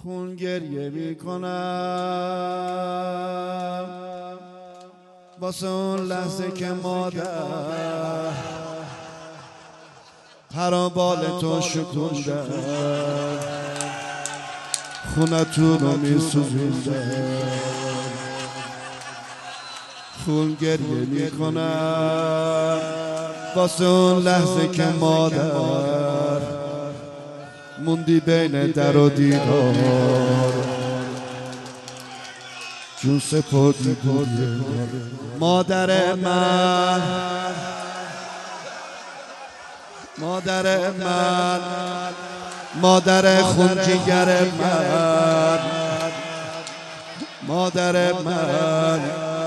خون گریه میکنم واسه اون لحظه که مادر پرابال تو شکوندن خونتون رو میسوزوندن. خون گریه میکنم واسه اون لحظه که مادر موندی بین در و دیوار جون سپردی بودی مادر من، مادر من، مادر خون جگر من، مادر من.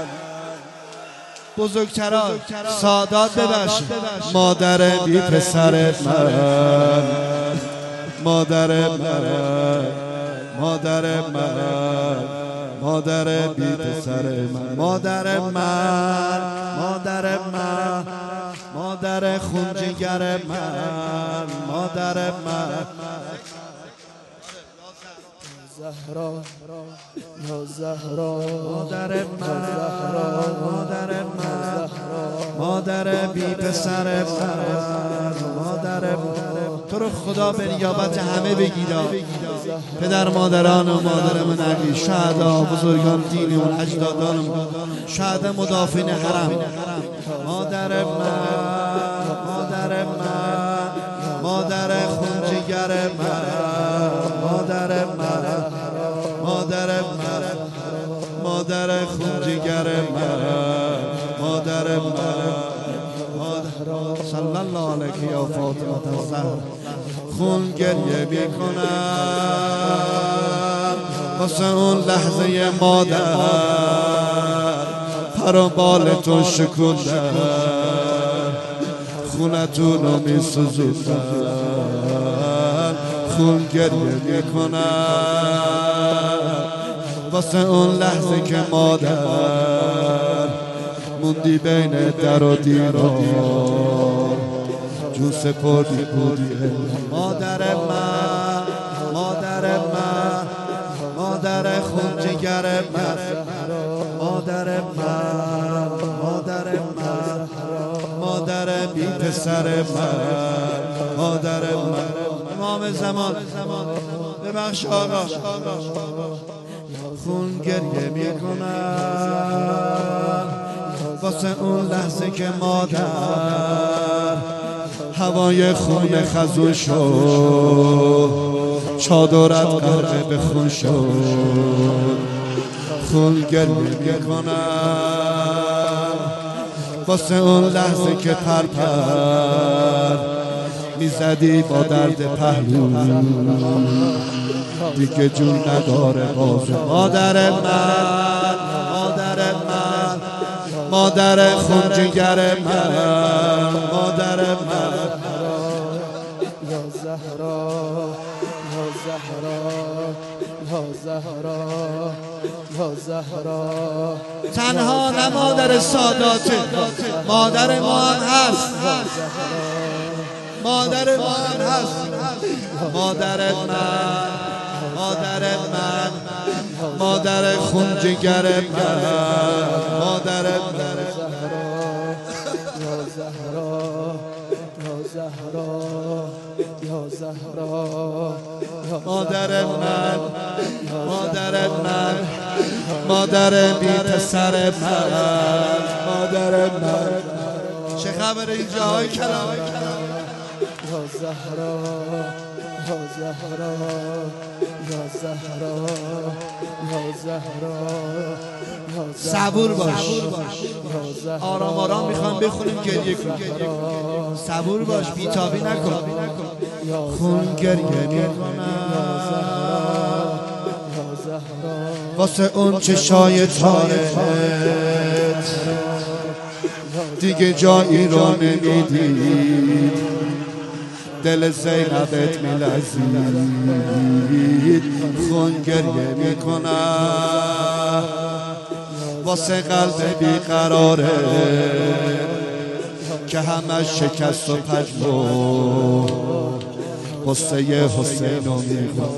بزرگتران سادات ببخش مادر بی پسر من، مادر من، مادر من، مادر بی پسر من، مادر من، مادر من، مادر خون جگر من، مادر من. زهرا یا زهرا مادر من، مادر من، مادر بی پسر من، مادر من. تو رو خدا به نیابت همه بگیرا، پدر مادران و مادر من علی، شهدا، بزرگان دینمون، اجدادانمون، شهدا مدافعین حرم. مادر من، مادر من، مادر خون جگر من، مادر من، مادر من، مادر خون جگر من، مادر من. صلی الله علیک یا فاطمه الزهرا. خون گریه میکنم واسه اون لحظه مادر پرابال تو شکوندن خونتون رو میسوزوندن. خون گریه میکنم واسه اون لحظه که مادر موندی بین در و دیوار جون سپردی بودی مادر من، مادر من، مادر خون جگر من، مادر من، مادر من، مادر بی پسر من، مادر من. امام زمان ببخش آقا. خون گریه میکنم واسه اون لحظه که مادر هوای خون خزون شد چادرت غرق به خون شد. خون گریه میکنم واسه اون لحظه که پرپر میزدی با درد پهلو دیگه جون نداره باز. مادر من، مادر من، مادر خون جگر من، مادر من. یا زهرا یا زهرا یا زهرا یا زهرا. تنها نه مادر ساداته، مادر ما هم هست، مادر ما هم هست. مادر من، مادر من، مادر خون جگر من، مادر من. یا زهرا یا زهرا یا زهرا. مادر من، مادر من، مادر بی پسر من، مادر من. چه خبر اینجا های کلام؟ یا زهرا یا زهرا یا زهرا یا زهرا. صبور باش، آرام آرام میخوام بخونیم گریه کنیم. صبور باش، بیتابی نکن. خون گریه میکنم واسه اون چشای تارت دیگه جایی رو نمیدید دل زینبت میلرزید. خون گریه میکنم واسه قلب بیقراره که همش شکست و پژمرد قصه حسین رو میخواد.